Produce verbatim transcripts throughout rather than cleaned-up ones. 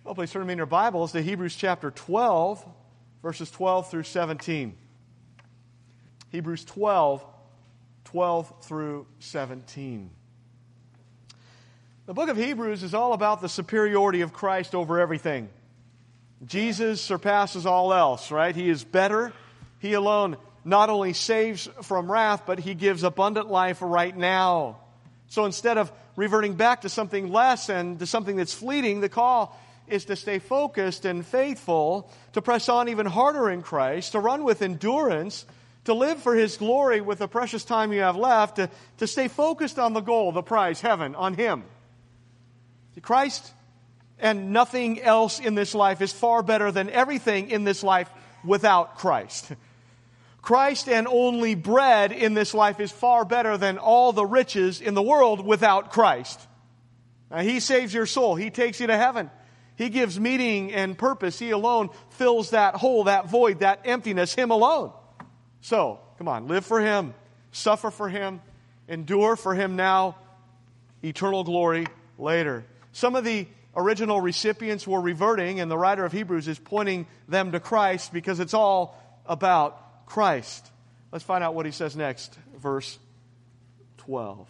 Well, please turn to me in your Bibles to Hebrews chapter twelve, verses twelve through seventeen. Hebrews twelve, twelve through seventeen. The book of Hebrews is all about the superiority of Christ over everything. Jesus surpasses all else, right? He is better. He alone not only saves from wrath, but He gives abundant life right now. So instead of reverting back to something less and to something that's fleeting, the call is to stay focused and faithful, to press on even harder in Christ, to run with endurance, to live for His glory with the precious time you have left, to, to stay focused on the goal, the prize, heaven, on Him. Christ and nothing else in this life is far better than everything in this life without Christ. Christ and only bread in this life is far better than all the riches in the world without Christ. Now, He saves your soul. He takes you to heaven. He gives meaning and purpose. He alone fills that hole, that void, that emptiness, Him alone. So, come on, live for Him, suffer for Him, endure for Him now, eternal glory later. Some of the original recipients were reverting, and the writer of Hebrews is pointing them to Christ because it's all about Christ. Let's find out what he says next. Verse twelve.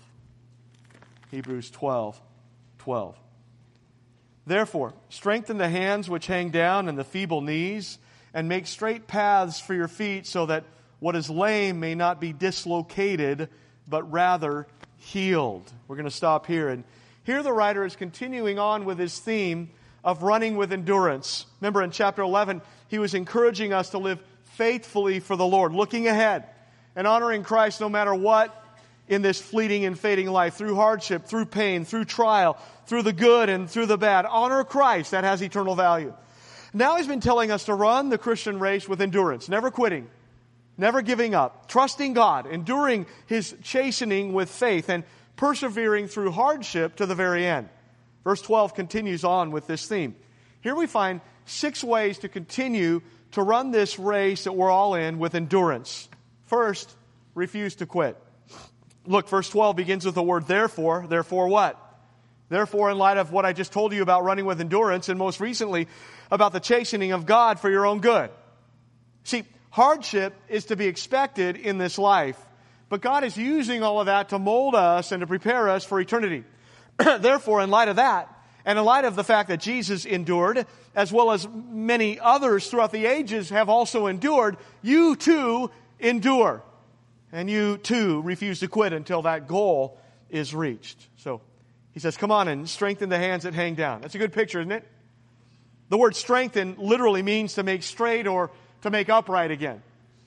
Hebrews twelve, twelve. Therefore, strengthen the hands which hang down and the feeble knees, and make straight paths for your feet, so that what is lame may not be dislocated, but rather healed. We're going to stop here. And here the writer is continuing on with his theme of running with endurance. Remember in chapter eleven, he was encouraging us to live faithfully for the Lord, looking ahead and honoring Christ no matter what in this fleeting and fading life, through hardship, through pain, through trial, through the good and through the bad. Honor Christ. That has eternal value. Now he's been telling us to run the Christian race with endurance, never quitting, never giving up, trusting God, enduring His chastening with faith, and persevering through hardship to the very end. Verse twelve continues on with this theme. Here we find six ways to continue to run this race that we're all in with endurance. First, refuse to quit. Look, verse twelve begins with the word therefore. Therefore what? Therefore, in light of what I just told you about running with endurance, and most recently about the chastening of God for your own good. See, hardship is to be expected in this life, but God is using all of that to mold us and to prepare us for eternity. Therefore, in light of that, and in light of the fact that Jesus endured, as well as many others throughout the ages have also endured, you too endure. And you too refuse to quit until that goal is reached. So he says, come on and strengthen the hands that hang down. That's a good picture, isn't it? The word strengthen literally means to make straight or to make upright again.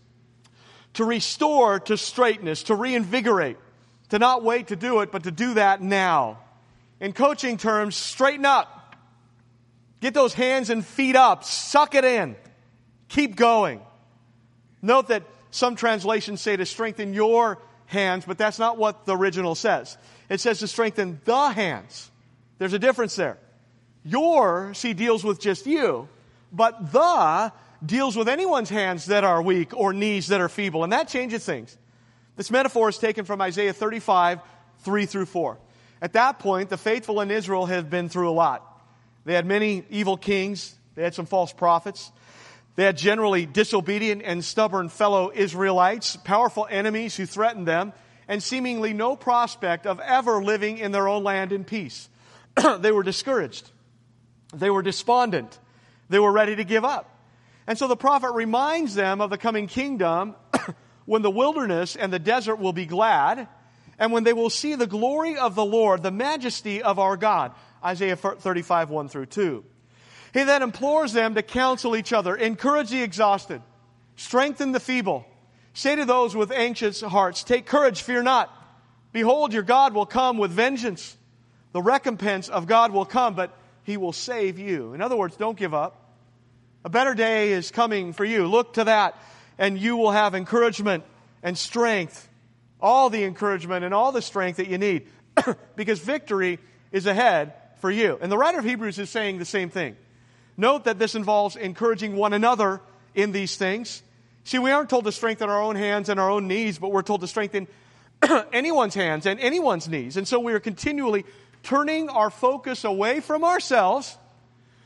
To restore to straightness, to reinvigorate, to not wait to do it, but to do that now. In coaching terms, straighten up. Get those hands and feet up. Suck it in. Keep going. Note that some translations say to strengthen your hands, but that's not what the original says. It says to strengthen the hands. There's a difference there. Your, see, deals with just you, but the deals with anyone's hands that are weak or knees that are feeble, and that changes things. This metaphor is taken from Isaiah thirty-five, three through four. At that point, the faithful in Israel had been through a lot. They had many evil kings. They had some false prophets. They had generally disobedient and stubborn fellow Israelites, powerful enemies who threatened them, and seemingly no prospect of ever living in their own land in peace. They were discouraged. They were despondent. They were ready to give up. And so the prophet reminds them of the coming kingdom when the wilderness and the desert will be glad, and when they will see the glory of the Lord, the majesty of our God. Isaiah thirty-five, one through two. He then implores them to counsel each other, encourage the exhausted, strengthen the feeble. Say to those with anxious hearts, take courage, fear not. Behold, your God will come with vengeance. The recompense of God will come, but He will save you. In other words, don't give up. A better day is coming for you. Look to that, and you will have encouragement and strength. All the encouragement and all the strength that you need. Because victory is ahead for you. And the writer of Hebrews is saying the same thing. Note that this involves encouraging one another in these things. See, we aren't told to strengthen our own hands and our own knees, but we're told to strengthen anyone's hands and anyone's knees. And so we are continually turning our focus away from ourselves,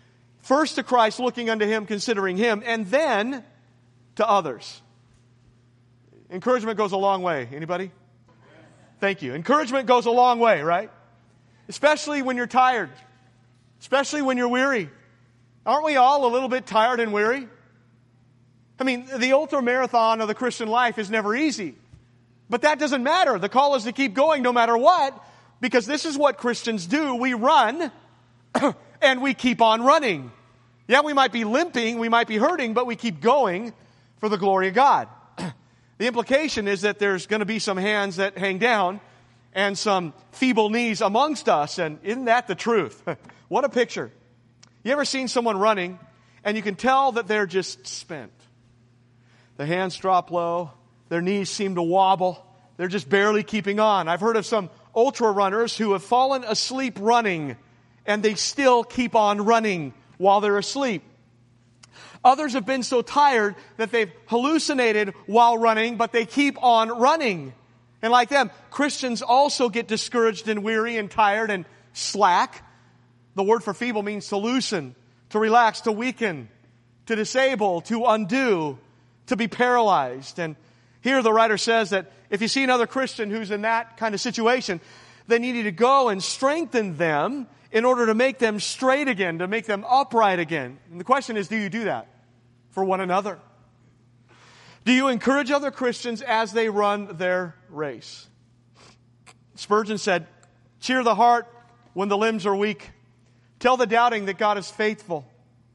First to Christ, looking unto Him, considering Him, and then to others. Encouragement goes a long way. Anybody? Thank you. Encouragement goes a long way, right? Especially when you're tired. Especially when you're weary. Aren't we all a little bit tired and weary? I mean, the ultra marathon of the Christian life is never easy. But that doesn't matter. The call is to keep going no matter what, because this is what Christians do. We run, and we keep on running. Yeah, we might be limping, we might be hurting, but we keep going for the glory of God. The implication is that there's going to be some hands that hang down and some feeble knees amongst us, and isn't that the truth? What a picture. You ever seen someone running, and you can tell that they're just spent? The hands drop low, their knees seem to wobble, they're just barely keeping on. I've heard of some ultra runners who have fallen asleep running, and they still keep on running while they're asleep. Others have been so tired that they've hallucinated while running, but they keep on running. And like them, Christians also get discouraged and weary and tired and slack. The word for feeble means to loosen, to relax, to weaken, to disable, to undo, to be paralyzed. And here the writer says that if you see another Christian who's in that kind of situation, then you need to go and strengthen them in order to make them straight again, to make them upright again. And the question is, do you do that for one another? Do you encourage other Christians as they run their race? Spurgeon said, cheer the heart when the limbs are weak. Tell the doubting that God is faithful.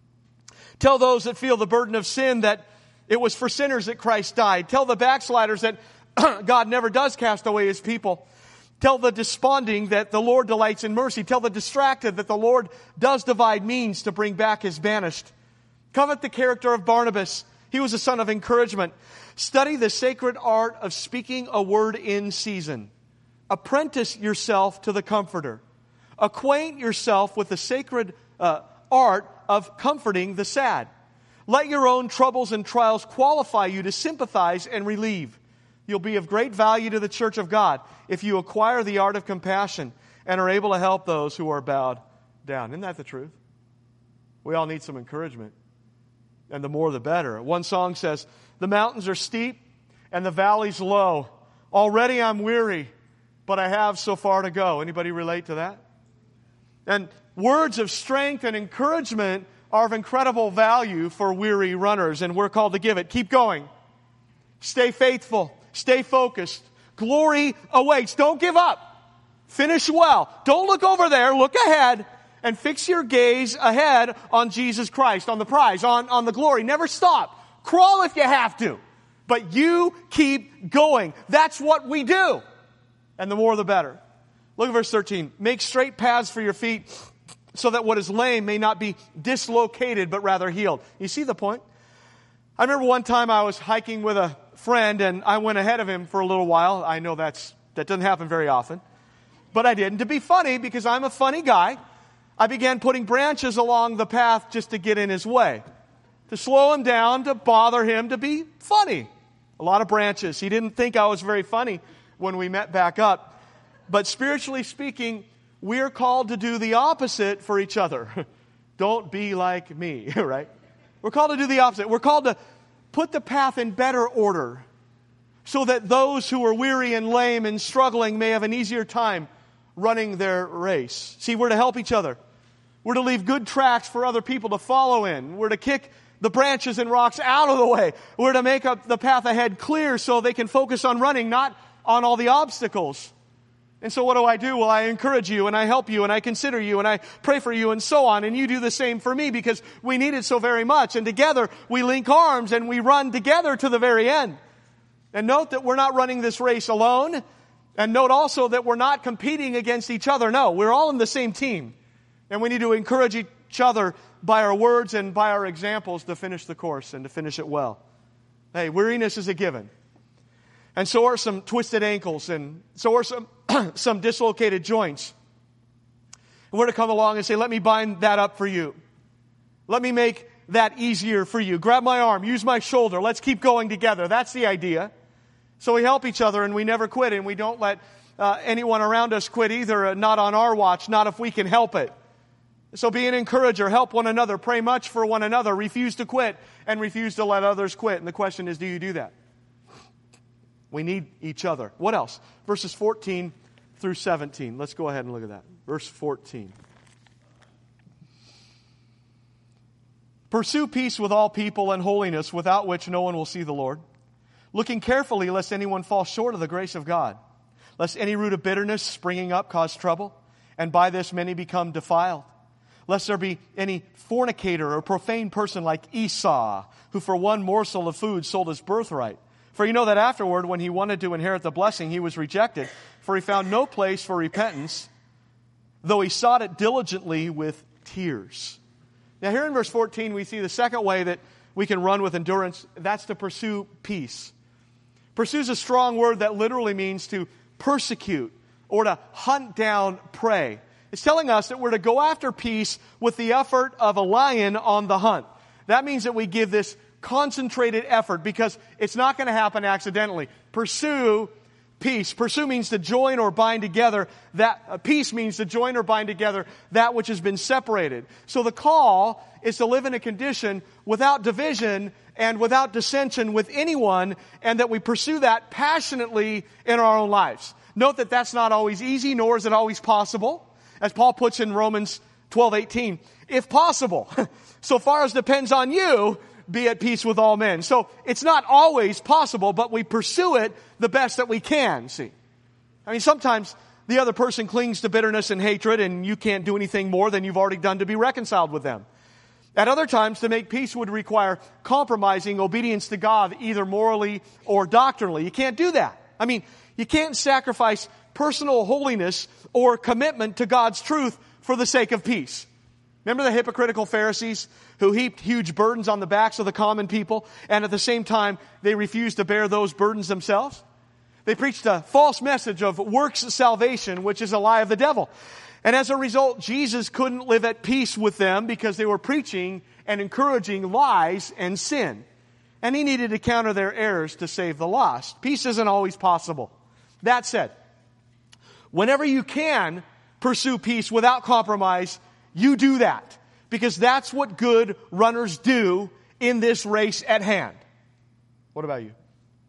Tell those that feel the burden of sin that it was for sinners that Christ died. Tell the backsliders that God never does cast away His people. Tell the desponding that the Lord delights in mercy. Tell the distracted that the Lord does divide means to bring back His banished. Covet the character of Barnabas. He was a son of encouragement. Study the sacred art of speaking a word in season. Apprentice yourself to the Comforter. Acquaint yourself with the sacred uh, art of comforting the sad. Let your own troubles and trials qualify you to sympathize and relieve. You'll be of great value to the church of God if you acquire the art of compassion and are able to help those who are bowed down. Isn't that the truth? We all need some encouragement. And the more the better. One song says, the mountains are steep and the valleys low. Already I'm weary, but I have so far to go. Anybody relate to that? And words of strength and encouragement are of incredible value for weary runners, and we're called to give it. Keep going. Stay faithful. Stay focused. Glory awaits. Don't give up. Finish well. Don't look over there. Look ahead and fix your gaze ahead on Jesus Christ, on the prize, on, on the glory. Never stop. Crawl if you have to. But you keep going. That's what we do. And the more the better. Look at verse thirteen. Make straight paths for your feet so that what is lame may not be dislocated but rather healed. You see the point? I remember one time I was hiking with a friend and I went ahead of him for a little while. I know that's that doesn't happen very often. But I did. And to be funny, because I'm a funny guy, I began putting branches along the path just to get in his way. To slow him down, to bother him, to be funny. A lot of branches. He didn't think I was very funny when we met back up. But spiritually speaking, we're called to do the opposite for each other. Don't be like me, right? We're called to do the opposite. We're called to put the path in better order so that those who are weary and lame and struggling may have an easier time running their race. See, we're to help each other. We're to leave good tracks for other people to follow in. We're to kick the branches and rocks out of the way. We're to make up the path ahead clear so they can focus on running, not on all the obstacles. And so what do I do? Well, I encourage you and I help you and I consider you and I pray for you and so on. And you do the same for me because we need it so very much. And together we link arms and we run together to the very end. And note that we're not running this race alone. And note also that we're not competing against each other. No, we're all in the same team. And we need to encourage each other by our words and by our examples to finish the course and to finish it well. Hey, weariness is a given. And so are some twisted ankles, and so are some some dislocated joints. And we're to come along and say, let me bind that up for you. Let me make that easier for you. Grab my arm, use my shoulder. Let's keep going together. That's the idea. So we help each other and we never quit, and we don't let uh, anyone around us quit either, uh, not on our watch, not if we can help it. So be an encourager, help one another, pray much for one another, refuse to quit, and refuse to let others quit. And the question is, do you do that? We need each other. What else? Verses fourteen through seventeen. Let's go ahead and look at that. Verse fourteen. Pursue peace with all people and holiness, without which no one will see the Lord. Looking carefully lest anyone fall short of the grace of God, lest any root of bitterness springing up cause trouble, and by this many become defiled. Lest there be any fornicator or profane person like Esau, who for one morsel of food sold his birthright. For you know that afterward, when he wanted to inherit the blessing, he was rejected, for he found no place for repentance, though he sought it diligently with tears. Now here in verse fourteen, we see the second way that we can run with endurance. That's to pursue peace. Pursue is a strong word that literally means to persecute or to hunt down prey. It's telling us that we're to go after peace with the effort of a lion on the hunt. That means that we give this concentrated effort because it's not going to happen accidentally. Pursue peace. Pursue means to join or bind together. That uh, peace means to join or bind together that which has been separated. So the call is to live in a condition without division and without dissension with anyone, and that we pursue that passionately in our own lives. Note that that's not always easy, nor is it always possible. As Paul puts in Romans twelve eighteen, if possible, so far as depends on you, be at peace with all men. So it's not always possible, but we pursue it the best that we can, see. I mean, sometimes the other person clings to bitterness and hatred, and you can't do anything more than you've already done to be reconciled with them. At other times, to make peace would require compromising obedience to God, either morally or doctrinally. You can't do that. I mean, you can't sacrifice personal holiness or commitment to God's truth for the sake of peace. Remember the hypocritical Pharisees who heaped huge burdens on the backs of the common people, and at the same time they refused to bear those burdens themselves? They preached a false message of works salvation, which is a lie of the devil. And as a result, Jesus couldn't live at peace with them because they were preaching and encouraging lies and sin. And he needed to counter their errors to save the lost. Peace isn't always possible. That said, whenever you can pursue peace without compromise, you do that. Because that's what good runners do in this race at hand. What about you?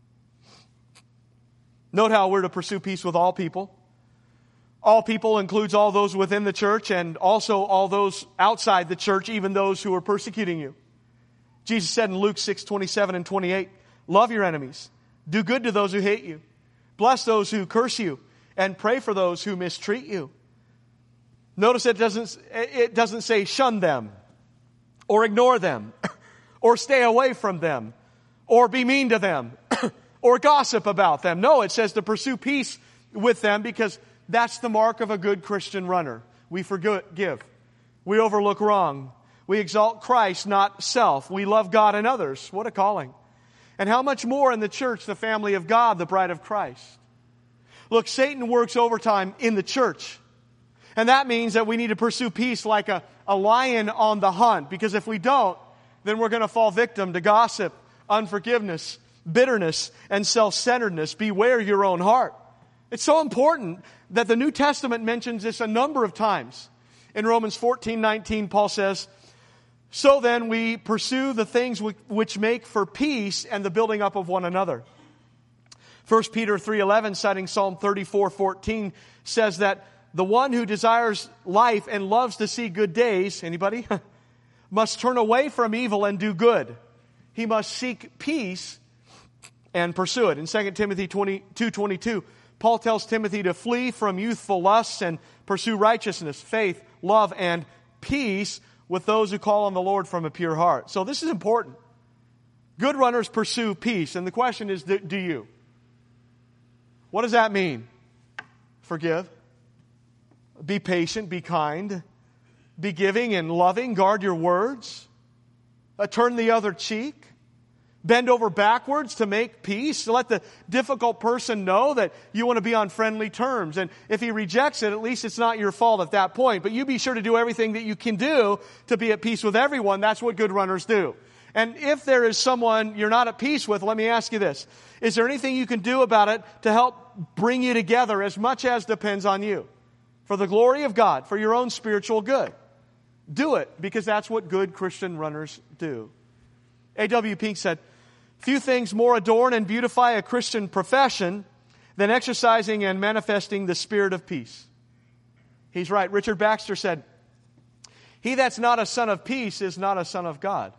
Note how we're to pursue peace with all people. All people includes all those within the church and also all those outside the church, even those who are persecuting you. Jesus said in Luke six twenty-seven and twenty-eight, love your enemies, do good to those who hate you, bless those who curse you, and pray for those who mistreat you. Notice it doesn't, it doesn't say shun them, or ignore them, or stay away from them, or be mean to them, or gossip about them. No, it says to pursue peace with them because that's the mark of a good Christian runner. We forgive. We overlook wrong. We exalt Christ, not self. We love God and others. What a calling. And how much more in the church, the family of God, the bride of Christ. Look, Satan works overtime in the church. And that means that we need to pursue peace like a, a lion on the hunt. Because if we don't, then we're going to fall victim to gossip, unforgiveness, bitterness, and self-centeredness. Beware your own heart. It's so important that the New Testament mentions this a number of times. In Romans fourteen nineteen, Paul says, so then we pursue the things which make for peace and the building up of one another. First Peter three eleven, citing Psalm thirty-four fourteen, says that the one who desires life and loves to see good days, anybody, must turn away from evil and do good. He must seek peace and pursue it. In Second Timothy two twenty-two, Paul tells Timothy to flee from youthful lusts and pursue righteousness, faith, love, and peace with those who call on the Lord from a pure heart. So this is important. Good runners pursue peace. And the question is, do you? What does that mean? Forgive. Be patient. Be kind. Be giving and loving. Guard your words. Uh, turn the other cheek. Bend over backwards to make peace. Let the difficult person know that you want to be on friendly terms. And if he rejects it, at least it's not your fault at that point. But you be sure to do everything that you can do to be at peace with everyone. That's what good runners do. And if there is someone you're not at peace with, let me ask you this. Is there anything you can do about it to help bring you together as much as depends on you? For the glory of God, for your own spiritual good. do it, because that's what good Christian runners do. A W Pink said, few things more adorn and beautify a Christian profession than exercising and manifesting the spirit of peace. He's right. Richard Baxter said, he that's not a son of peace is not a son of God.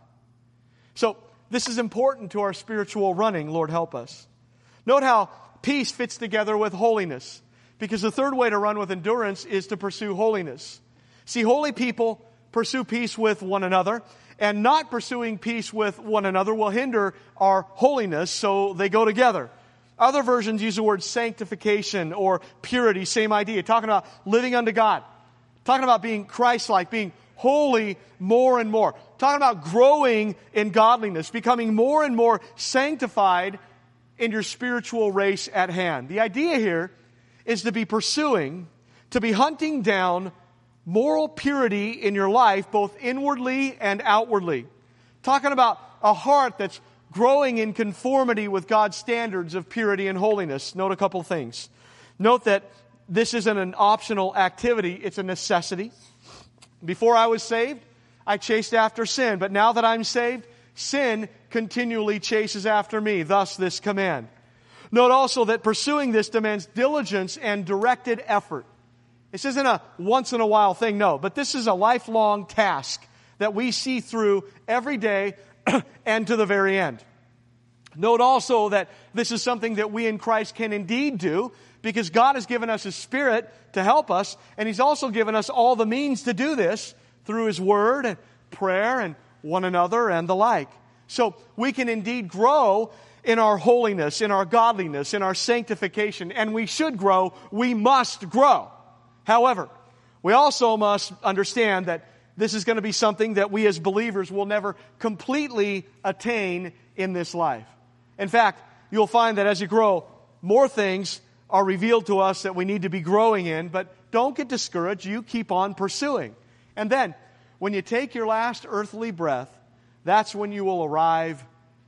So this is important to our spiritual running, Lord help us. Note how peace fits together with holiness, because the third way to run with endurance is to pursue holiness. See, holy people pursue peace with one another, and not pursuing peace with one another will hinder our holiness, so they go together. Other versions use the word sanctification or purity, same idea, talking about living unto God, talking about being Christ-like, being holy more and more, talking about growing in godliness, becoming more and more sanctified in your spiritual race at hand. The idea here is to be pursuing, to be hunting down moral purity in your life, both inwardly and outwardly. Talking about a heart that's growing in conformity with God's standards of purity and holiness. Note a couple things. Note that this isn't an optional activity, it's a necessity. Before I was saved, I chased after sin, but now that I'm saved, sin continually chases after me, thus this command. Note also that pursuing this demands diligence and directed effort. This isn't a once-in-a-while thing, no, but this is a lifelong task that we see through every day and to the very end. Note also that this is something that we in Christ can indeed do, because God has given us His Spirit to help us, and He's also given us all the means to do this through His Word and prayer and one another and the like. So we can indeed grow in our holiness, in our godliness, in our sanctification, and we should grow, we must grow. However, we also must understand that this is going to be something that we as believers will never completely attain in this life. In fact, you'll find that as you grow, more things are revealed to us that we need to be growing in, but don't get discouraged. You keep on pursuing. And then, when you take your last earthly breath, that's when you will arrive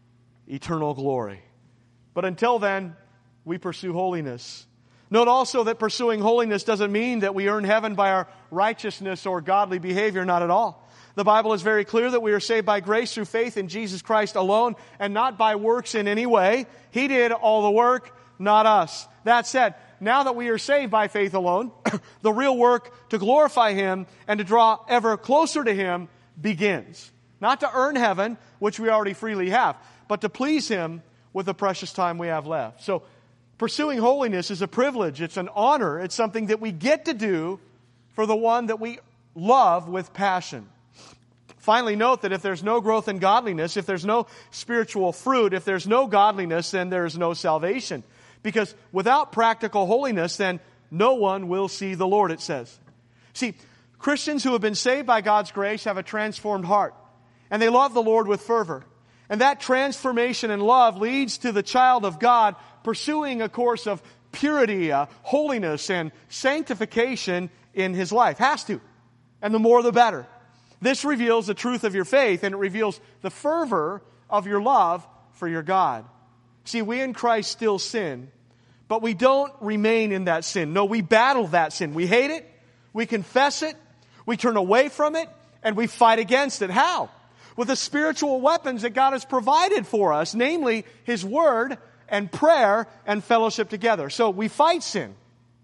eternal glory. But until then, we pursue holiness. Note also that pursuing holiness doesn't mean that we earn heaven by our righteousness or godly behavior, not at all. The Bible is very clear that we are saved by grace through faith in Jesus Christ alone and not by works in any way. He did all the work, not us. That said, now that we are saved by faith alone, the real work to glorify Him and to draw ever closer to Him begins. Not to earn heaven, which we already freely have, but to please Him with the precious time we have left. So, pursuing holiness is a privilege. It's an honor. It's something that we get to do for the one that we love with passion. Finally, note that if there's no growth in godliness, if there's no spiritual fruit, if there's no godliness, then there's no salvation. Because without practical holiness, then no one will see the Lord, it says. See, Christians who have been saved by God's grace have a transformed heart, and they love the Lord with fervor. And that transformation and love leads to the child of God pursuing a course of purity, uh, holiness, and sanctification in his life. Has to. And the more the better. This reveals the truth of your faith, and it reveals the fervor of your love for your God. See, we in Christ still sin, but we don't remain in that sin. No, we battle that sin. We hate it, we confess it, we turn away from it, and we fight against it. How? With the spiritual weapons that God has provided for us, namely His Word and prayer and fellowship together. So we fight sin.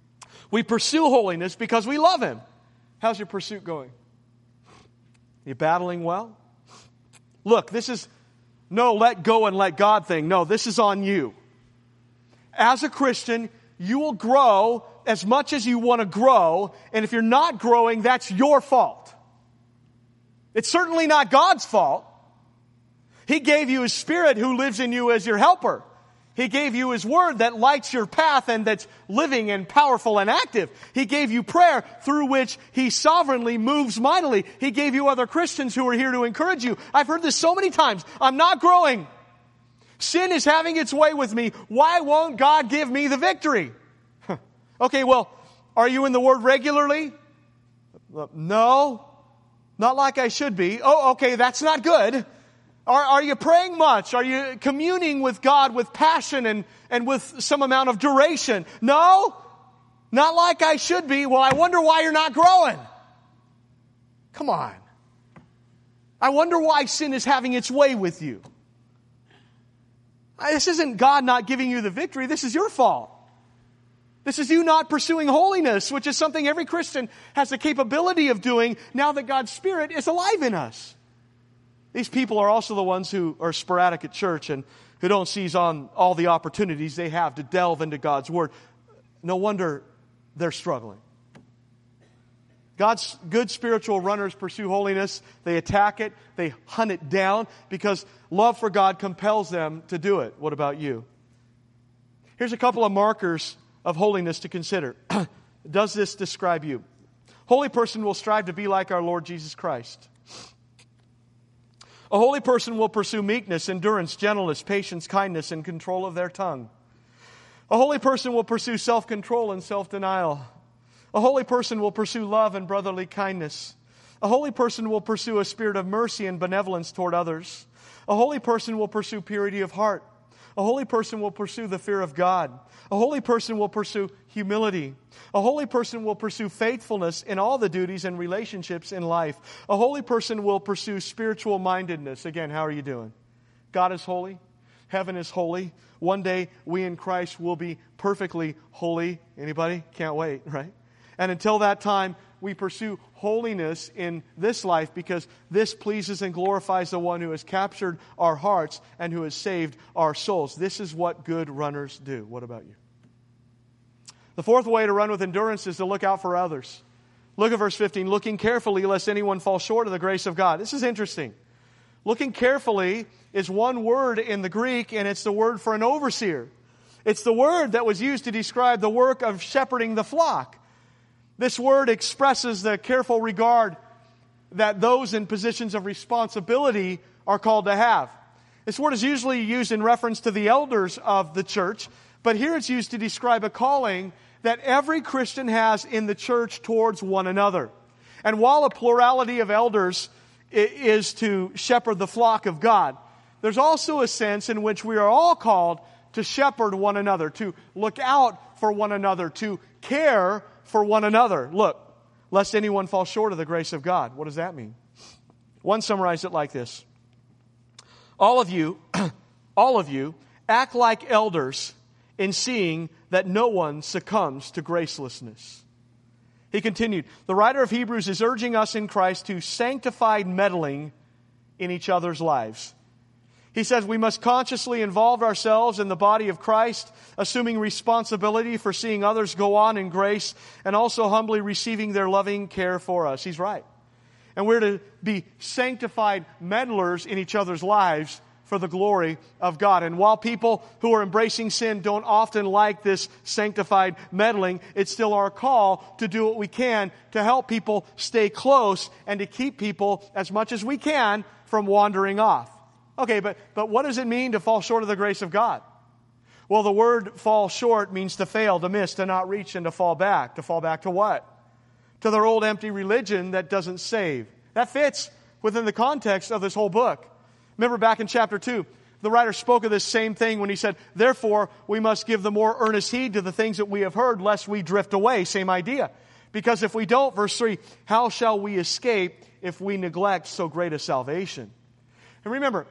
We pursue holiness because we love Him. How's your pursuit going? You battling well? Look, this is no let go and let God thing. No, this is on you. As a Christian, you will grow as much as you want to grow, and if you're not growing, that's your fault. It's certainly not God's fault. He gave you His Spirit who lives in you as your helper. He gave you His Word that lights your path and that's living and powerful and active. He gave you prayer through which He sovereignly moves mightily. He gave you other Christians who are here to encourage you. I've heard this so many times. I'm not growing. Sin is having its way with me. Why won't God give me the victory? Okay, well, are you in the Word regularly? No, not like I should be. Oh, okay, that's not good. Are, are you praying much? Are you communing with God with passion and, and with some amount of duration? No, not like I should be. Well, I wonder why you're not growing. Come on. I wonder why sin is having its way with you. This isn't God not giving you the victory. This is your fault. This is you not pursuing holiness, which is something every Christian has the capability of doing now that God's Spirit is alive in us. These people are also the ones who are sporadic at church and who don't seize on all the opportunities they have to delve into God's Word. No wonder they're struggling. God's good spiritual runners pursue holiness. They attack it. They hunt it down because love for God compels them to do it. What about you? Here's a couple of markers of holiness to consider. Does this describe you? Holy person will strive to be like our Lord Jesus Christ. A holy person will pursue meekness, endurance, gentleness, patience, kindness, and control of their tongue. A holy person will pursue self-control and self-denial. A holy person will pursue love and brotherly kindness. A holy person will pursue a spirit of mercy and benevolence toward others. A holy person will pursue purity of heart. A holy person will pursue the fear of God. A holy person will pursue humility. A holy person will pursue faithfulness in all the duties and relationships in life. A holy person will pursue spiritual mindedness. Again, how are you doing? God is holy. Heaven is holy. One day we in Christ will be perfectly holy. Anybody? Can't wait, right? And until that time, we pursue holiness in this life because this pleases and glorifies the one who has captured our hearts and who has saved our souls. This is what good runners do. What about you? The fourth way to run with endurance is to look out for others. Look at verse fifteen. Looking carefully lest anyone fall short of the grace of God. This is interesting. Looking carefully is one word in the Greek, and it's the word for an overseer. It's the word that was used to describe the work of shepherding the flock. This word expresses the careful regard that those in positions of responsibility are called to have. This word is usually used in reference to the elders of the church, but here it's used to describe a calling that every Christian has in the church towards one another. And while a plurality of elders is to shepherd the flock of God, there's also a sense in which we are all called to shepherd one another, to look out for one another, to care for one another. Look, lest anyone fall short of the grace of God. What does that mean? One summarized it like this. All of you, all of you, act like elders in seeing that no one succumbs to gracelessness. He continued, the writer of Hebrews is urging us in Christ to sanctified meddling in each other's lives. He says we must consciously involve ourselves in the body of Christ, assuming responsibility for seeing others go on in grace and also humbly receiving their loving care for us. He's right. And we're to be sanctified meddlers in each other's lives for the glory of God. And while people who are embracing sin don't often like this sanctified meddling, it's still our call to do what we can to help people stay close and to keep people as much as we can from wandering off. Okay, but, but what does it mean to fall short of the grace of God? Well, the word fall short means to fail, to miss, to not reach, and to fall back. To fall back to what? To their old empty religion that doesn't save. That fits within the context of this whole book. Remember back in chapter two, the writer spoke of this same thing when he said, therefore, we must give the more earnest heed to the things that we have heard, lest we drift away. Same idea. Because if we don't, verse three, how shall we escape if we neglect so great a salvation? And remember,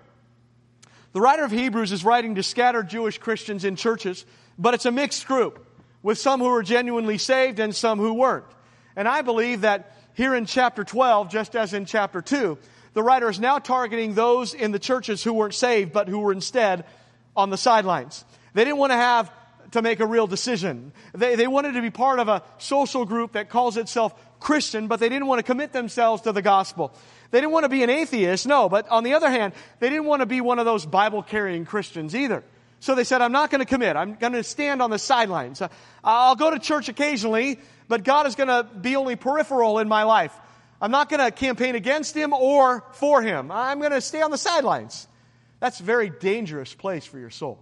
the writer of Hebrews is writing to scattered Jewish Christians in churches, but it's a mixed group, with some who were genuinely saved and some who weren't. And I believe that here in chapter twelve, just as in chapter two, the writer is now targeting those in the churches who weren't saved, but who were instead on the sidelines. They didn't want to have to make a real decision. They, they wanted to be part of a social group that calls itself Christian, but they didn't want to commit themselves to the gospel. They didn't want to be an atheist, no, but on the other hand, they didn't want to be one of those Bible-carrying Christians either. So they said, I'm not going to commit. I'm going to stand on the sidelines. I'll go to church occasionally, but God is going to be only peripheral in my life. I'm not going to campaign against Him or for Him. I'm going to stay on the sidelines. That's a very dangerous place for your soul.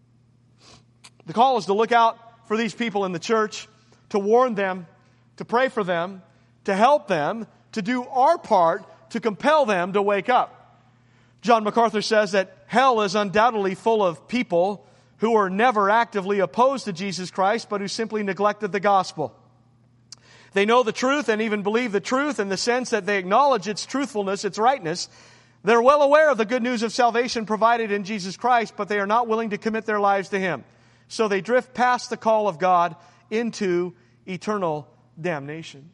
The call is to look out for these people in the church, to warn them, to pray for them, to help them, to do our part to compel them to wake up. John MacArthur says that hell is undoubtedly full of people who are never actively opposed to Jesus Christ, but who simply neglected the gospel. They know the truth and even believe the truth in the sense that they acknowledge its truthfulness, its rightness. They're well aware of the good news of salvation provided in Jesus Christ, but they are not willing to commit their lives to Him. So they drift past the call of God into eternal damnation.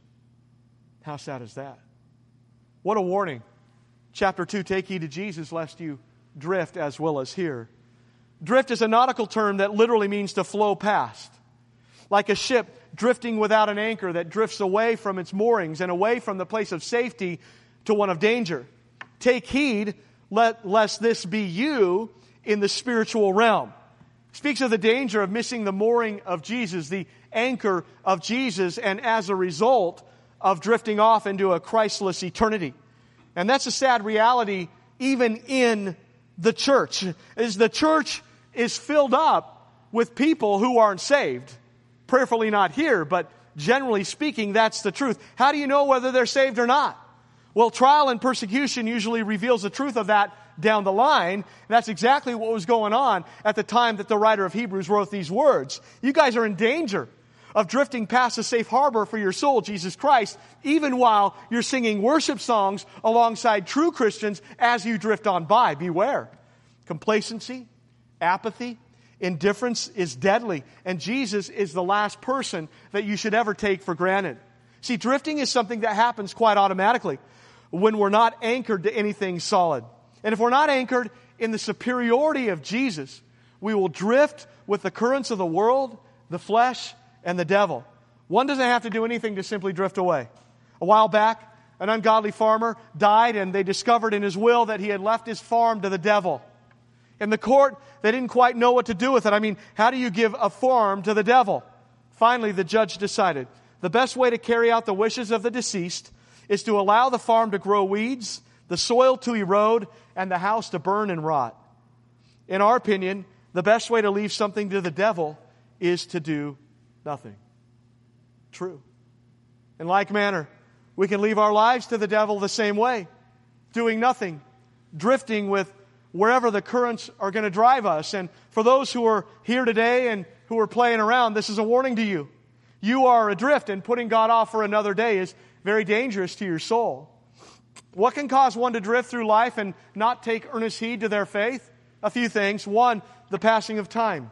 How sad is that? What a warning. Chapter two, take heed to Jesus lest you drift as well as hear. Drift is a nautical term that literally means to flow past. Like a ship drifting without an anchor that drifts away from its moorings and away from the place of safety to one of danger. Take heed let, lest this be you in the spiritual realm. Speaks of the danger of missing the mooring of Jesus, the anchor of Jesus, and as a result of drifting off into a Christless eternity. And that's a sad reality even in the church. As the church is filled up with people who aren't saved. Prayerfully not here, but generally speaking, that's the truth. How do you know whether they're saved or not? Well, trial and persecution usually reveals the truth of that down the line. And that's exactly what was going on at the time that the writer of Hebrews wrote these words. You guys are in danger of drifting past a safe harbor for your soul, Jesus Christ, even while you're singing worship songs alongside true Christians as you drift on by. Beware. Complacency, apathy, indifference is deadly, and Jesus is the last person that you should ever take for granted. See, drifting is something that happens quite automatically when we're not anchored to anything solid. And if we're not anchored in the superiority of Jesus, we will drift with the currents of the world, the flesh, and the devil. One doesn't have to do anything to simply drift away. A while back, an ungodly farmer died, and they discovered in his will that he had left his farm to the devil. In the court, they didn't quite know what to do with it. I mean, how do you give a farm to the devil? Finally, the judge decided the best way to carry out the wishes of the deceased is to allow the farm to grow weeds, the soil to erode, and the house to burn and rot. In our opinion, the best way to leave something to the devil is to do nothing. True. In like manner, we can leave our lives to the devil the same way, doing nothing, drifting with wherever the currents are going to drive us. And for those who are here today and who are playing around, this is a warning to you. You are adrift, and putting God off for another day is very dangerous to your soul. What can cause one to drift through life and not take earnest heed to their faith? A few things. One, the passing of time.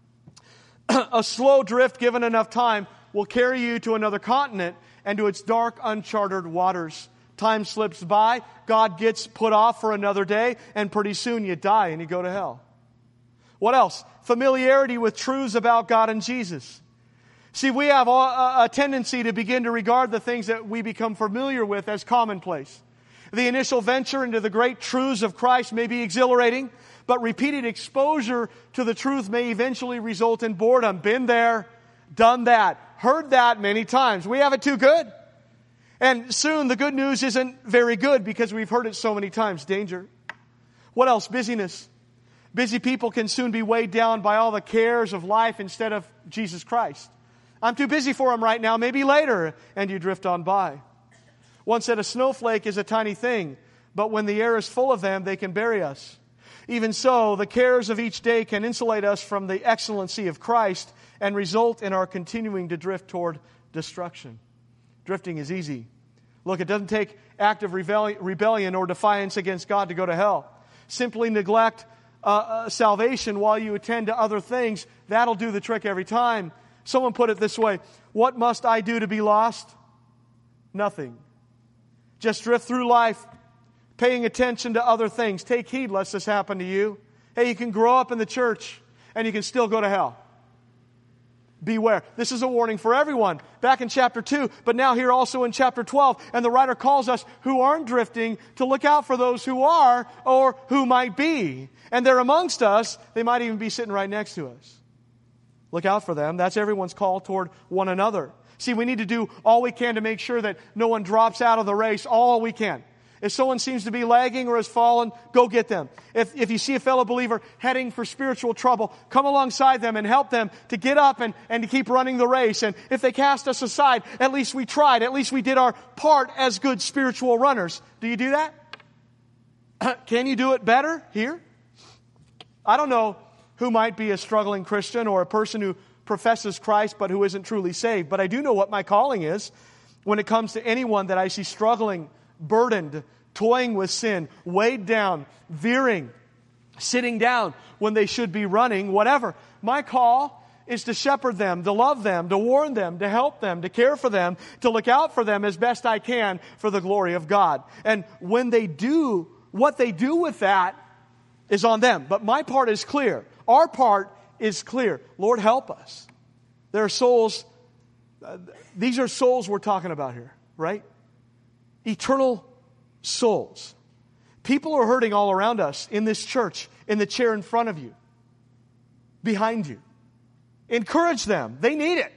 A slow drift given enough time will carry you to another continent and to its dark, uncharted waters. Time slips by, God gets put off for another day, and pretty soon you die and you go to hell. What else? Familiarity with truths about God and Jesus. See, we have a tendency to begin to regard the things that we become familiar with as commonplace. The initial venture into the great truths of Christ may be exhilarating, but repeated exposure to the truth may eventually result in boredom. Been there, done that, heard that many times. We have it too good. And soon the good news isn't very good because we've heard it so many times. Danger. What else? Busyness. Busy people can soon be weighed down by all the cares of life instead of Jesus Christ. I'm too busy for Him right now, maybe later, and you drift on by. One said a snowflake is a tiny thing, but when the air is full of them, they can bury us. Even so, the cares of each day can insulate us from the excellency of Christ and result in our continuing to drift toward destruction. Drifting is easy. Look, it doesn't take active rebellion or defiance against God to go to hell. Simply neglect uh, uh, salvation while you attend to other things. That'll do the trick every time. Someone put it this way: what must I do to be lost? Nothing. Just drift through life, paying attention to other things. Take heed lest this happen to you. Hey, you can grow up in the church and you can still go to hell. Beware. This is a warning for everyone. Back in chapter two, but now here also in chapter twelve. And the writer calls us who aren't drifting to look out for those who are or who might be. And they're amongst us. They might even be sitting right next to us. Look out for them. That's everyone's call toward one another. See, we need to do all we can to make sure that no one drops out of the race. All we can. If someone seems to be lagging or has fallen, go get them. If, if you see a fellow believer heading for spiritual trouble, come alongside them and help them to get up and, and to keep running the race. And if they cast us aside, at least we tried. At least we did our part as good spiritual runners. Do you do that? Can you do it better here? I don't know who might be a struggling Christian or a person who professes Christ but who isn't truly saved. But I do know what my calling is. when it comes to anyone that I see struggling, burdened, toying with sin, weighed down, veering, sitting down when they should be running, whatever. My call is to shepherd them, to love them, to warn them, to help them, to care for them, to look out for them as best I can for the glory of God. And when they do, what they do with that is on them. But my part is clear. Our part is clear. Lord, help us. There are souls, uh, these are souls we're talking about here, right? Eternal souls. People are hurting all around us in this church, in the chair in front of you, behind you. Encourage them. They need it.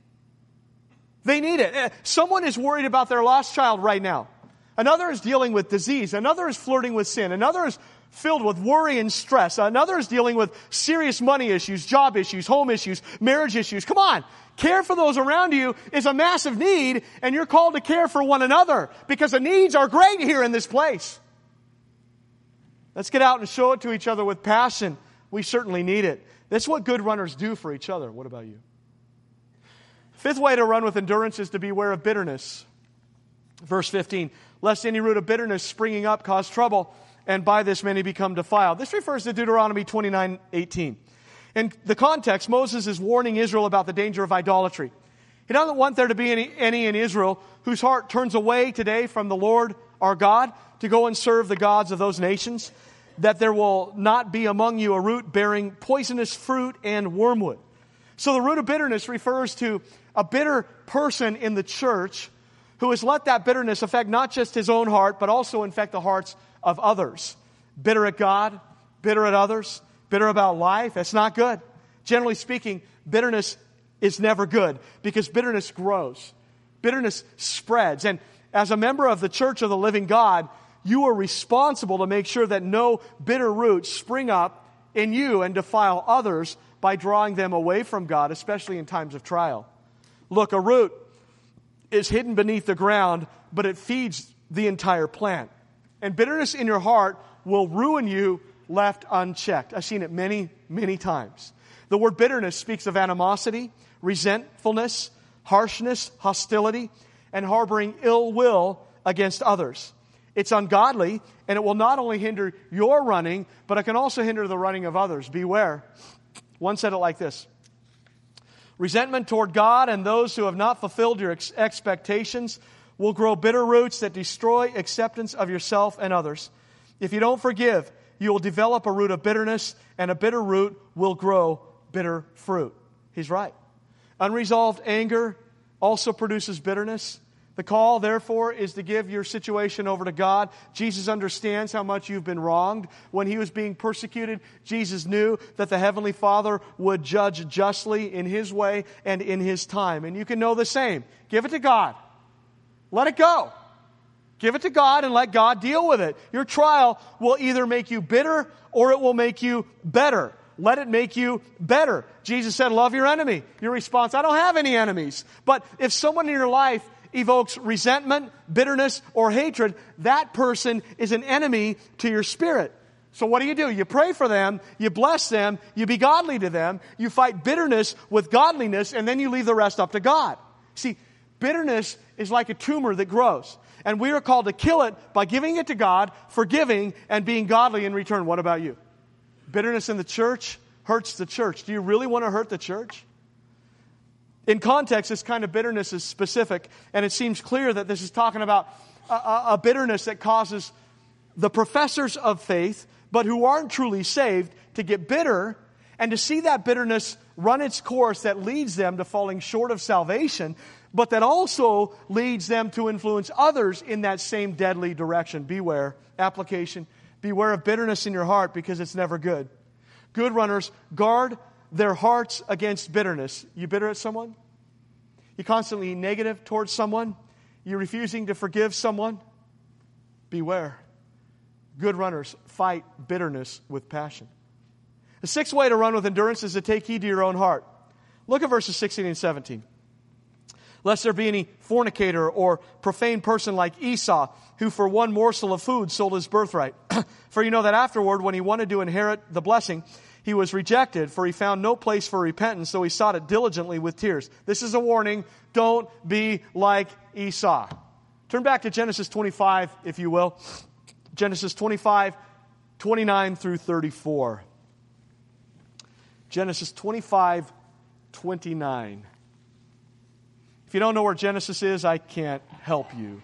They need it. Someone is worried about their lost child right now. Another is dealing with disease. Another is flirting with sin. Another is filled with worry and stress. Another is dealing with serious money issues, job issues, home issues, marriage issues. Come on. Care for those around you is a massive need, and you're called to care for one another because the needs are great here in this place. Let's get out and show it to each other with passion. We certainly need it. That's what good runners do for each other. What about you? Fifth way to run with endurance is to beware of bitterness. Verse fifteen, lest any root of bitterness springing up cause trouble, and by this many become defiled. This refers to Deuteronomy twenty-nine eighteen. In the context, Moses is warning Israel about the danger of idolatry. He doesn't want there to be any, any in Israel whose heart turns away today from the Lord our God to go and serve the gods of those nations, that there will not be among you a root bearing poisonous fruit and wormwood. So the root of bitterness refers to a bitter person in the church who has let that bitterness affect not just his own heart, but also infect the hearts of others. Bitter at God, bitter at others, bitter about life. That's not good. Generally speaking, bitterness is never good because bitterness grows. Bitterness spreads. And as a member of the Church of the Living God, you are responsible to make sure that no bitter roots spring up in you and defile others by drawing them away from God, especially in times of trial. Look, a root is hidden beneath the ground, but it feeds the entire plant. And bitterness in your heart will ruin you left unchecked. I've seen it many, many times. The word bitterness speaks of animosity, resentfulness, harshness, hostility, and harboring ill will against others. It's ungodly, and it will not only hinder your running, but it can also hinder the running of others. Beware. One said it like this: resentment toward God and those who have not fulfilled your ex- expectations will grow bitter roots that destroy acceptance of yourself and others. If you don't forgive, you will develop a root of bitterness, and a bitter root will grow bitter fruit. He's right. Unresolved anger also produces bitterness. The call, therefore, is to give your situation over to God. Jesus understands how much you've been wronged. When he was being persecuted, Jesus knew that the Heavenly Father would judge justly in His way and in His time. And you can know the same. Give it to God. Let it go. Give it to God and let God deal with it. Your trial will either make you bitter or it will make you better. Let it make you better. Jesus said, love your enemy. Your response, I don't have any enemies. But if someone in your life evokes resentment, bitterness, or hatred, that person is an enemy to your spirit. So what do you do? You pray for them, you bless them, you be godly to them, you fight bitterness with godliness, and then you leave the rest up to God. See, bitterness is like a tumor that grows. And we are called to kill it by giving it to God, forgiving, and being godly in return. What about you? Bitterness in the church hurts the church. Do you really want to hurt the church? In context, this kind of bitterness is specific, and it seems clear that this is talking about a, a, a bitterness that causes the professors of faith, but who aren't truly saved, to get bitter, and to see that bitterness run its course that leads them to falling short of salvation, but that also leads them to influence others in that same deadly direction. Beware. Application. Beware of bitterness in your heart, because it's never good. Good runners guard their hearts against bitterness. You bitter at someone? You constantly negative towards someone? You're refusing to forgive someone? Beware. Good runners fight bitterness with passion. The sixth way to run with endurance is to take heed to your own heart. Look at verses sixteen and seventeen. Lest there be any fornicator or profane person like Esau, who for one morsel of food sold his birthright. For you know that afterward, when he wanted to inherit the blessing, he was rejected, for he found no place for repentance, so he sought it diligently with tears. This is a warning. Don't be like Esau. Turn back to Genesis twenty-five, if you will. Genesis twenty-five, twenty-nine through thirty-four. Genesis twenty-five, twenty-nine. If you don't know where Genesis is, I can't help you.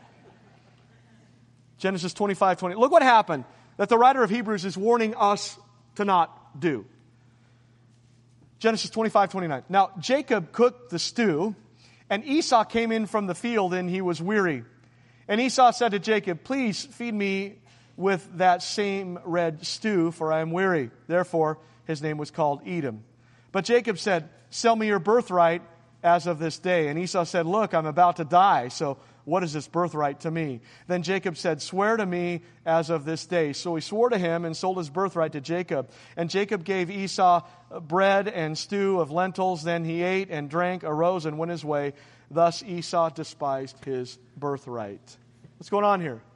Genesis twenty-five, twenty. Look what happened that the writer of Hebrews is warning us to not do. Genesis twenty-five, twenty-nine. Now, Jacob cooked the stew, and Esau came in from the field, and he was weary. And Esau said to Jacob, "Please feed me with that same red stew, for I am weary." Therefore, his name was called Edom. But Jacob said, "Sell me your birthright as of this day." And Esau said, "Look, I'm about to die, so what is this birthright to me?" Then Jacob said, "Swear to me as of this day." So he swore to him and sold his birthright to Jacob. And Jacob gave Esau bread and stew of lentils. Then he ate and drank, arose and went his way. Thus Esau despised his birthright. What's going on here?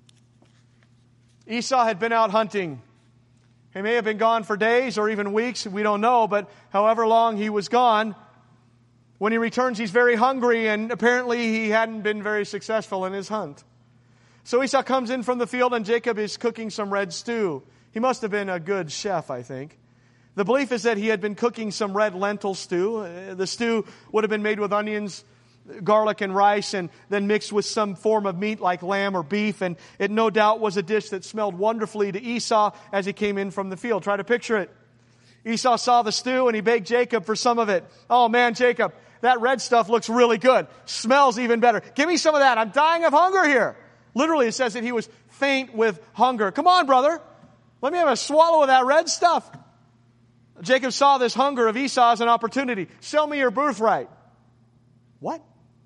Esau had been out hunting. He may have been gone for days or even weeks. We don't know, but however long he was gone, when he returns, he's very hungry, and apparently he hadn't been very successful in his hunt. So Esau comes in from the field, and Jacob is cooking some red stew. He must have been a good chef, I think. The belief is that he had been cooking some red lentil stew. The stew would have been made with onions, garlic, and rice, and then mixed with some form of meat like lamb or beef. And it no doubt was a dish that smelled wonderfully to Esau as he came in from the field. Try to picture it. Esau saw the stew, and he begged Jacob for some of it. "Oh man, Jacob, that red stuff looks really good. Smells even better. Give me some of that. I'm dying of hunger here." Literally, it says that he was faint with hunger. "Come on, brother. Let me have a swallow of that red stuff." Jacob saw this hunger of Esau as an opportunity. "Sell me your birthright." What?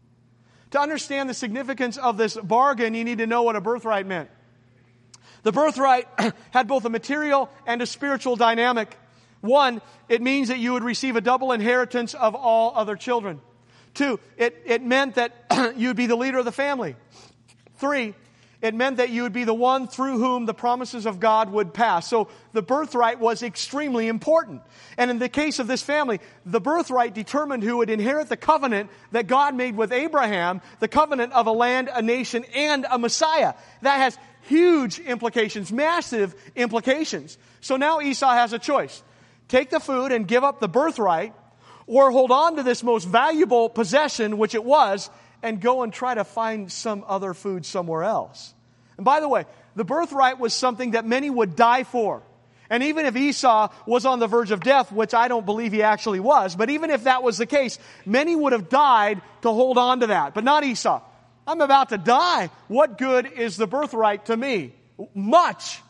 To understand the significance of this bargain, you need to know what a birthright meant. The birthright had both a material and a spiritual dynamic. One, it means that you would receive a double inheritance of all other children. Two, it, it meant that you would be the leader of the family. Three, it meant that you would be the one through whom the promises of God would pass. So the birthright was extremely important. And in the case of this family, the birthright determined who would inherit the covenant that God made with Abraham, the covenant of a land, a nation, and a Messiah. That has huge implications, massive implications. So now Esau has a choice. Take the food and give up the birthright, or hold on to this most valuable possession, which it was, and go and try to find some other food somewhere else. And by the way, the birthright was something that many would die for. And even if Esau was on the verge of death, which I don't believe he actually was, but even if that was the case, many would have died to hold on to that. But not Esau. "I'm about to die. What good is the birthright to me?" Much.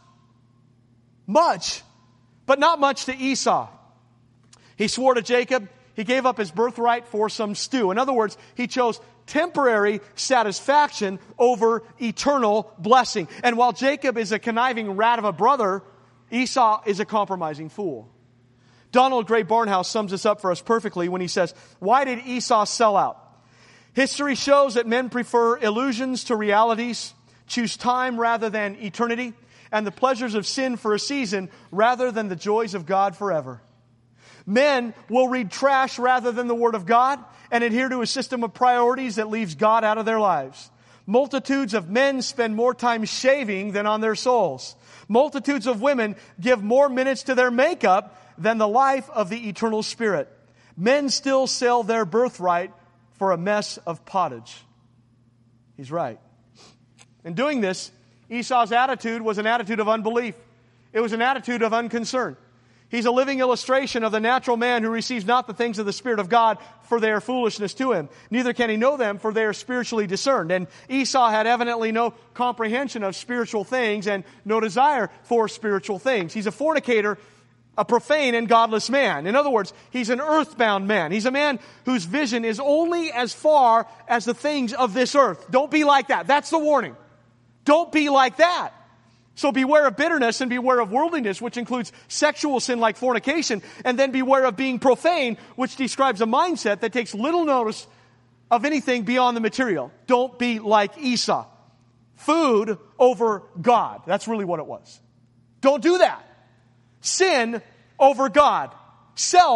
Much. But not much to Esau. He swore to Jacob. He gave up his birthright for some stew. In other words, he chose temporary satisfaction over eternal blessing. And while Jacob is a conniving rat of a brother, Esau is a compromising fool. Donald Gray Barnhouse sums this up for us perfectly when he says, "Why did Esau sell out? History shows that men prefer illusions to realities, choose time rather than eternity, and the pleasures of sin for a season rather than the joys of God forever. Men will read trash rather than the Word of God and adhere to a system of priorities that leaves God out of their lives. Multitudes of men spend more time shaving than on their souls. Multitudes of women give more minutes to their makeup than the life of the eternal Spirit. Men still sell their birthright for a mess of pottage." He's right. In doing this, Esau's attitude was an attitude of unbelief. It was an attitude of unconcern. He's a living illustration of the natural man who receives not the things of the Spirit of God, for they are foolishness to him. Neither can he know them, for they are spiritually discerned. And Esau had evidently no comprehension of spiritual things and no desire for spiritual things. He's a fornicator, a profane and godless man. In other words, he's an earthbound man. He's a man whose vision is only as far as the things of this earth. Don't be like that. That's the warning. Don't be like that. So beware of bitterness and beware of worldliness, which includes sexual sin like fornication, and then beware of being profane, which describes a mindset that takes little notice of anything beyond the material. Don't be like Esau. Food over God. That's really what it was. Don't do that. Sin over God. Self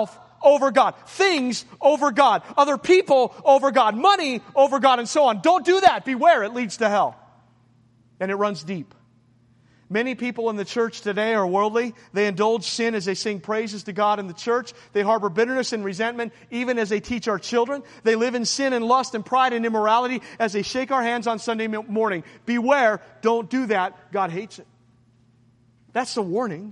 over God. Things over God. Other people over God. Money over God, and so on. Don't do that. Beware, it leads to hell. And it runs deep. Many people in the church today are worldly. They indulge sin as they sing praises to God in the church. They harbor bitterness and resentment even as they teach our children. They live in sin and lust and pride and immorality as they shake our hands on Sunday morning. Beware, don't do that. God hates it. That's the warning.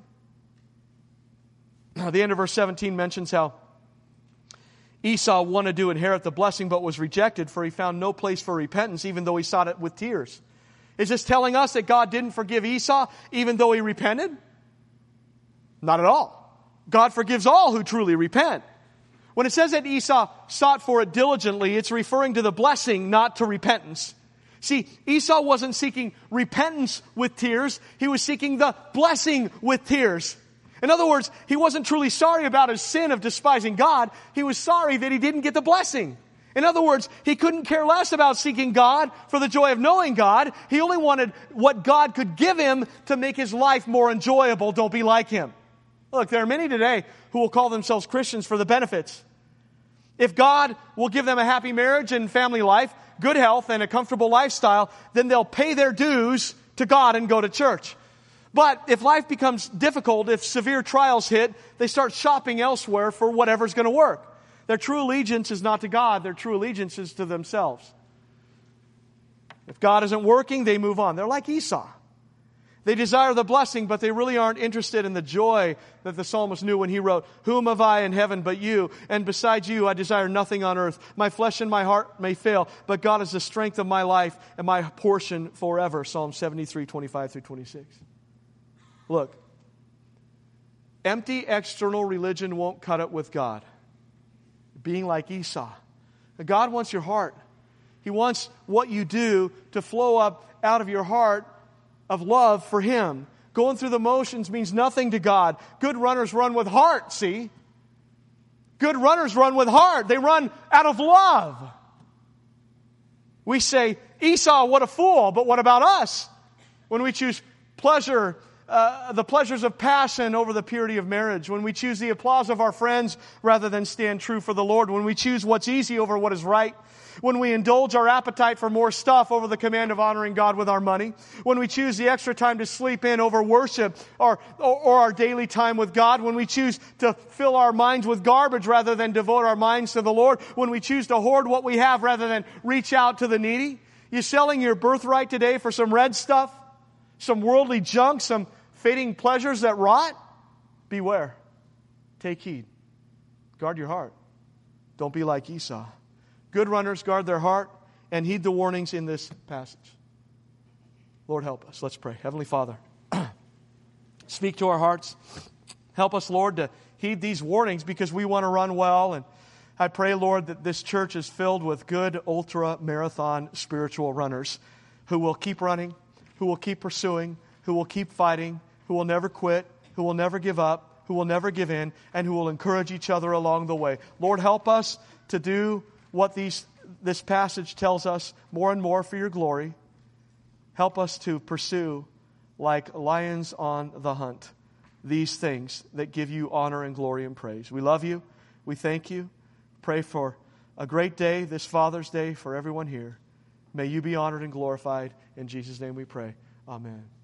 The end of verse seventeen mentions how Esau wanted to inherit the blessing but was rejected, for he found no place for repentance even though he sought it with tears. Is this telling us that God didn't forgive Esau even though he repented? Not at all. God forgives all who truly repent. When it says that Esau sought for it diligently, it's referring to the blessing, not to repentance. See, Esau wasn't seeking repentance with tears. He was seeking the blessing with tears. In other words, he wasn't truly sorry about his sin of despising God. He was sorry that he didn't get the blessing. In other words, he couldn't care less about seeking God for the joy of knowing God. He only wanted what God could give him to make his life more enjoyable. Don't be like him. Look, there are many today who will call themselves Christians for the benefits. If God will give them a happy marriage and family life, good health, and a comfortable lifestyle, then they'll pay their dues to God and go to church. But if life becomes difficult, if severe trials hit, they start shopping elsewhere for whatever's going to work. Their true allegiance is not to God. Their true allegiance is to themselves. If God isn't working, they move on. They're like Esau. They desire the blessing, but they really aren't interested in the joy that the psalmist knew when he wrote, "Whom have I in heaven but you? And besides you, I desire nothing on earth. My flesh and my heart may fail, but God is the strength of my life and my portion forever." Psalm seventy-three, twenty-five through twenty-six. Look, empty external religion won't cut it with God. Being like Esau. God wants your heart. He wants what you do to flow up out of your heart of love for Him. Going through the motions means nothing to God. Good runners run with heart, see? Good runners run with heart. They run out of love. We say, Esau, what a fool, but what about us? When we choose pleasure, Uh, the pleasures of passion over the purity of marriage, when we choose the applause of our friends rather than stand true for the Lord, when we choose what's easy over what is right, when we indulge our appetite for more stuff over the command of honoring God with our money, when we choose the extra time to sleep in over worship or, or, or our daily time with God, when we choose to fill our minds with garbage rather than devote our minds to the Lord, when we choose to hoard what we have rather than reach out to the needy. You selling your birthright today for some red stuff? Some worldly junk, some fading pleasures that rot? Beware. Take heed. Guard your heart. Don't be like Esau. Good runners guard their heart and heed the warnings in this passage. Lord, help us. Let's pray. Heavenly Father, speak to our hearts. Help us, Lord, to heed these warnings because we want to run well. And I pray, Lord, that this church is filled with good ultra-marathon spiritual runners who will keep running, who will keep pursuing, who will keep fighting, who will never quit, who will never give up, who will never give in, and who will encourage each other along the way. Lord, help us to do what these, this passage tells us more and more for your glory. Help us to pursue, like lions on the hunt, these things that give you honor and glory and praise. We love you. We thank you. Pray for a great day, this Father's Day, for everyone here. May you be honored and glorified. In Jesus' name we pray. Amen.